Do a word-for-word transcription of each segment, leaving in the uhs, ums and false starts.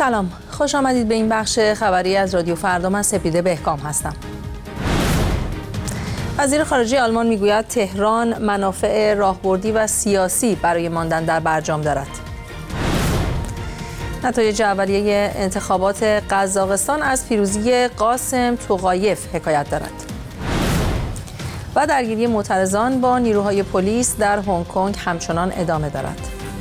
سلام، خوش آمدید به این بخش خبری از رادیو فردا. من سپیده بهکام هستم. وزیر خارجه آلمان میگوید تهران منافع راهبردی و سیاسی برای ماندن در برجام دارد. نتایج اولیه انتخابات قزاقستان از پیروزی قاسم توقایف حکایت دارد. و درگیری معترضان با نیروهای پلیس در هنگ کنگ همچنان ادامه دارد.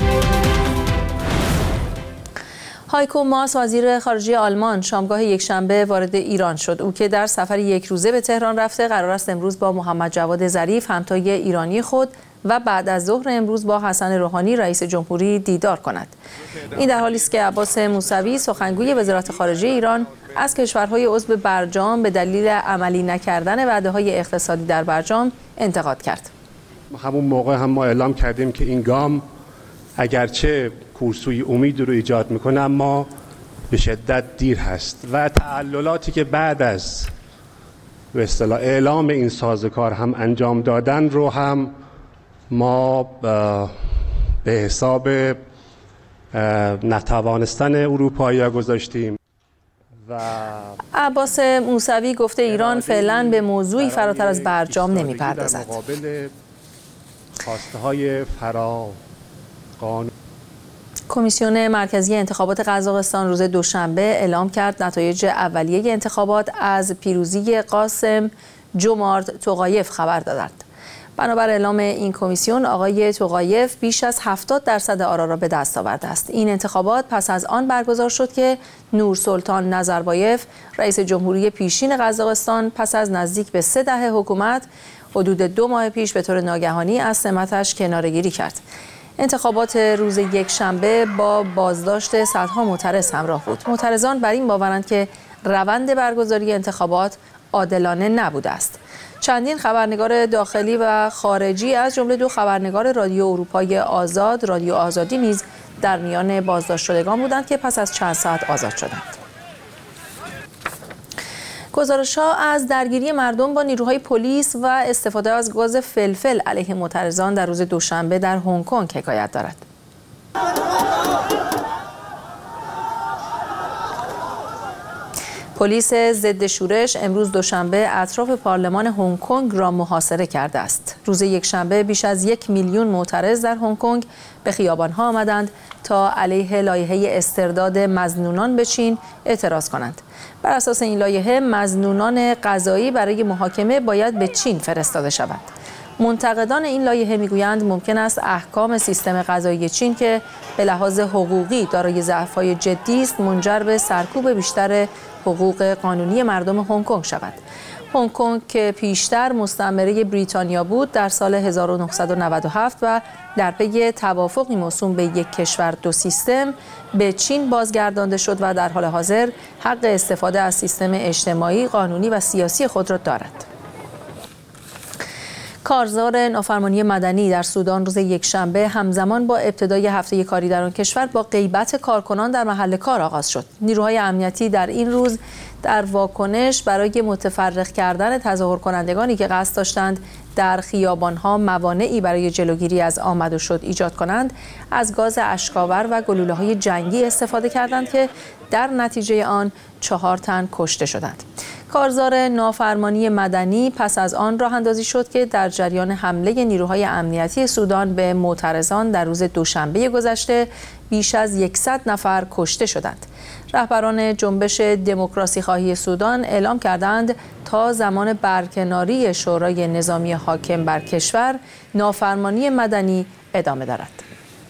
هایکو ماس وزیر خارجه آلمان شامگاه یکشنبه وارد ایران شد. او که در سفر یک روزه به تهران رفته، قرار است امروز با محمد جواد ظریف همتای ایرانی خود و بعد از ظهر امروز با حسن روحانی رئیس جمهوری دیدار کند. این در حالی است که عباس موسوی سخنگوی وزارت خارجه ایران از کشورهای عضو برجام به دلیل عملی نکردن وعده‌های اقتصادی در برجام انتقاد کرد. همون موقع هم ما اعلام کردیم که این گام اگرچه کورسوی امید رو ایجاد میکنه اما به شدت دیر هست و تعللاتی که بعد از به اصطلاح اعلام این سازوکار هم انجام دادن رو هم ما به حساب نتوانستن اروپایی‌ها گذاشتیم. و عباس موسوی گفته ایران فعلا به موضوعی فراتر از برجام نمیپردازد. مقابل خواسته‌های فرا قانون کمیسیون مرکزی انتخابات قزاقستان روز دوشنبه اعلام کرد نتایج اولیه انتخابات از پیروزی قاسم جومارت توقایف خبر دادند. بنابر اعلام این کمیسیون آقای توقایف بیش از هفتاد درصد آرا را به دست آورده است. این انتخابات پس از آن برگزار شد که نورسلطان نظربایف رئیس جمهوری پیشین قزاقستان پس از نزدیک به سه دهه حکومت حدود دو ماه پیش به طور ناگهانی از سمتش کناره‌گیری کرد. انتخابات روز یکشنبه با بازداشت صدها معترض همراه بود. معترضان بر این باورند که روند برگزاری انتخابات عادلانه نبوده است. چندین خبرنگار داخلی و خارجی از جمله دو خبرنگار رادیو اروپای آزاد، رادیو آزادی نیز در میان بازداشت شدگان بودند که پس از چند ساعت آزاد شدند. گزارش‌ها از درگیری مردم با نیروهای پلیس و استفاده از گاز فلفل علیه معترضان در روز دوشنبه در هنگ کنگ حکایت دارد. پلیس ضد شورش امروز دوشنبه اطراف پارلمان هنگ کنگ را محاصره کرده است. روز یکشنبه بیش از یک میلیون معترض در هنگ کنگ به خیابان‌ها آمدند تا علیه لایحه استرداد مظنونان به چین اعتراض کنند. بر اساس این لایحه مظنونان قضایی برای محاکمه باید به چین فرستاده شود. منتقدان این لایحه میگویند ممکن است احکام سیستم قضایی چین که به لحاظ حقوقی دارای ضعف‌های جدی است منجر به سرکوب بیشتر حقوق قانونی مردم هنگ کنگ شود. هنگ کنگ که پیشتر مستعمره بریتانیا بود در سال هزار و نهصد و نود و هفت و در پی توافقی موسوم به یک کشور دو سیستم به چین بازگردانده شد و در حال حاضر حق استفاده از سیستم اجتماعی، قانونی و سیاسی خود را دارد. کارزار نافرمانی مدنی در سودان روز یکشنبه همزمان با ابتدای هفته کاری در آن کشور با غیبت کارکنان در محل کار آغاز شد. نیروهای امنیتی در این روز در واکنش برای متفرق کردن تظاهر کنندگانی که قصد داشتند در خیابان‌ها موانعی برای جلوگیری از آمد و شد ایجاد کنند، از گاز اشک‌آور و گلوله‌های جنگی استفاده کردند که در نتیجه آن چهار تن کشته شدند. کارزار نافرمانی مدنی پس از آن راه اندازی شد که در جریان حمله نیروهای امنیتی سودان به معترضان در روز دوشنبه گذشته بیش از صد نفر کشته شدند. رهبران جنبش دموکراسی خواهی سودان اعلام کردند تا زمان برکناری شورای نظامی حاکم بر کشور نافرمانی مدنی ادامه دارد.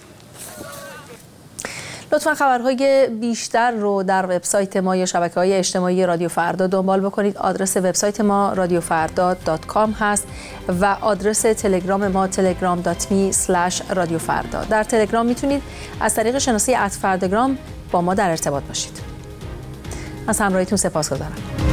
لطفاً خبرهای بیشتر رو در وبسایت ما یا شبکه‌های اجتماعی رادیو فردا دنبال بکنید. آدرس وبسایت ما رادیو فردا دات کام هست و آدرس تلگرام ما تلگرام دات می اسلش رادیو فردا. در تلگرام میتونید از طریق شناسه ات فرداگرام با ما در ارتباط باشید. از همراهیتون سپاسگزارم.